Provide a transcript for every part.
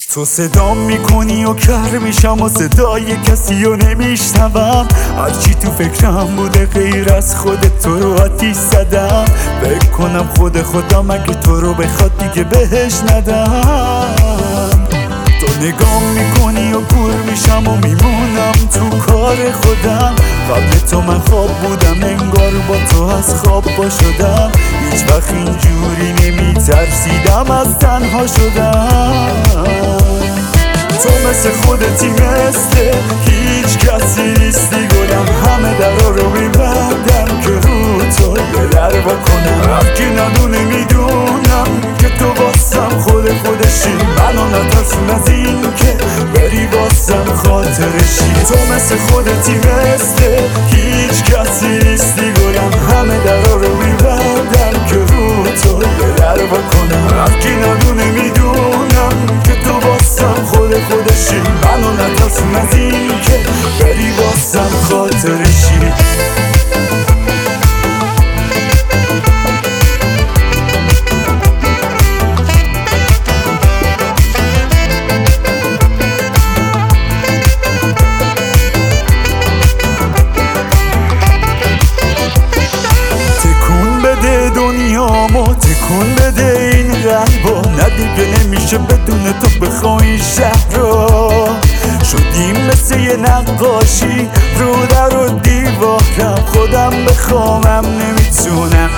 تو صدام میکنی و کر میشم و صدای کسی رو نمیشنوم. هرچی تو فکرم بوده غیر از خودت تو رو آتیش زدم. فکر کنم خود خدا مگه تو رو بخواد دیگه بهش ندم. تو نگام میکنی و کور میشم و میمونم تو کار خودم. قبل تو من خواب بودم انگار با تو از خواب با شدم. هیچ وقت اینجوری نمیترسیدم از تنها شدم. تو مثل خودتی مثل هیچ کسی نیستی گلم. همه درا رو میبندم که رو تو یه در بکنم. هرکی ندونه میدونم که تو واسم خودشی. منو نترسون از این که بری واسم خاطرشی. تو مثل خودتی مثل هیچ کسی نیستی گلم. همه درا رو میبندم که رو تو یه در بکنم. هرکی ندونه میدونم که تو واسم خودشی. منو نترسون از این که بری واسم خاطرشی. تکون بده این قلبو. نه دیگه نمیشه بدون تو بخوای شهر رو. شدیم مثل یه نقاشی رو در و دیوارم. خودم بخوامم نمیتونم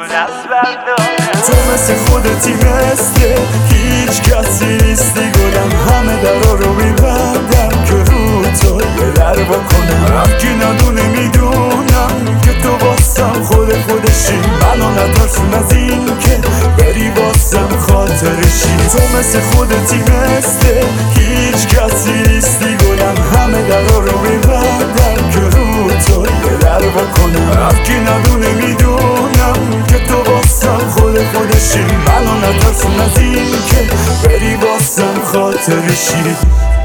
تو مثل خودتی مثل هیچ کسی نیستی گلم. همه درا رو میبندم که رو تو یه در بکنم. هرکی ندونه میدونم که تو واسم خودشی. منو نترسون از این که بری واسم خاطرشی. تو مثل خودتی مثل هیچ کسی نیستی گلم. همه درا رو میبندم که رو تو یه در بکنم. هرکی ندونه میدونم که تو واسم خودشی. منو نترسون از این که بری واسم خاطرشی.